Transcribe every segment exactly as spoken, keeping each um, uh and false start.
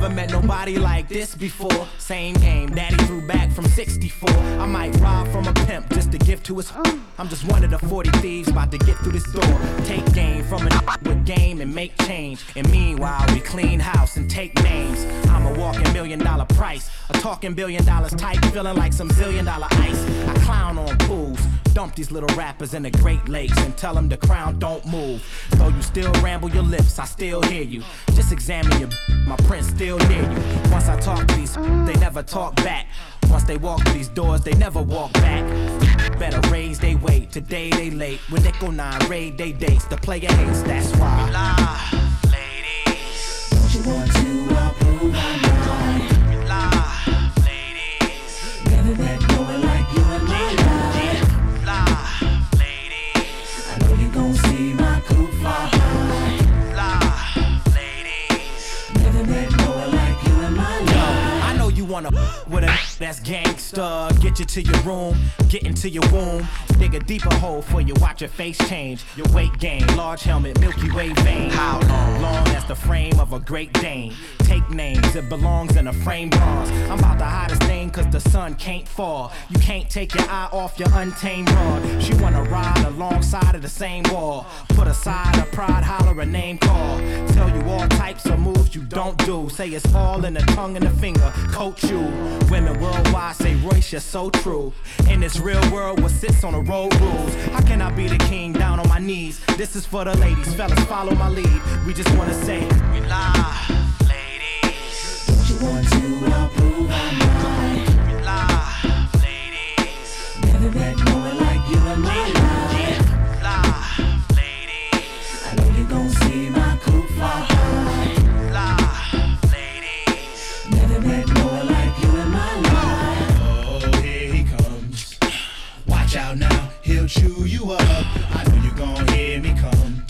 never met nobody like this before. Same game, daddy threw back from sixty-four. I might rob from a pimp just to give to his. I'm just one of the forty thieves about to get through this door. Take game from a with game and make change. And meanwhile, we clean house and take names. I'm a walking million dollar price. A talking billion dollars type, feeling like some zillion dollar ice. I clown on pools. Dump these little rappers in the Great Lakes and tell them the crown don't move. Though you still ramble your lips, I still hear you. Just examine your my print's still near you. Once I talk to these, they never talk back. Once they walk through these doors, they never walk back. Better raise they weight, today they late. When they go nine, raid they dates. The player hates, that's why. We lie, ladies. Don't you want to approve our mind? We lie, ladies. Never met no one like you in my life. We lie, ladies. I know you gon' see my coupe fly high. We lie, ladies. Never met no one like you in my life. Yo, I know you wanna with a that's gangsta. Get you to your room, get into your womb. Dig a deeper hole for you, watch your face change. Your weight gain, large helmet, Milky Way vein. How long? Long as the frame of a Great Dane. Take names, it belongs in a frame bronze. I'm about the hottest thing cause the sun can't fall. You can't take your eye off your untamed rod. She wanna ride alongside of the same wall. Put aside her pride, holler a name call. Tell you all types of moves you don't do. Say it's all in the tongue and the finger, coach you. Women worldwide say Royce, you're so true. In this real world, what sits on the road rules. How can I be the king down on my knees? This is for the ladies, fellas, follow my lead. We just wanna say, we lie, ladies. Don't you want to approve our mind? We lie, ladies. Never met no one like you in my life. We lie, ladies. I know you gon' see my coupe fly high. We lie, ladies. Never met no one like you in my life. Oh, here he comes. Watch out now, he'll chew you up. I know you gon' hear me come.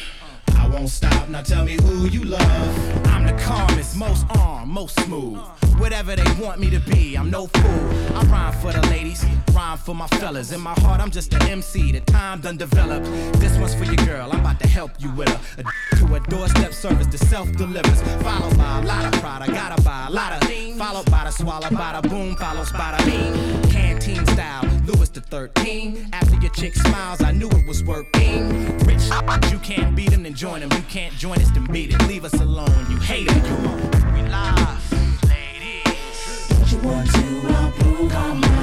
I won't stop, now tell me who you love. I'm the calmest, most armed, most smooth. Whatever they want me to be, I'm no fool. I rhyme for the ladies, rhyme for my fellas. In my heart, I'm just an M C, the time done developed. This one's for your girl, I'm about to help you with her. A to a doorstep service, the self-delivers. Followed by a lot of pride, I gotta buy a lot of. Followed by the swallow, by the boom, follows by the beam. Canteen style, Louis the thirteen. After your chick smiles, I knew it was working. Rich, you can't beat him, then join him. You can't join us, then beat it. Leave us alone, you hate him. We lie, ladies. Don't you want to approve our mind?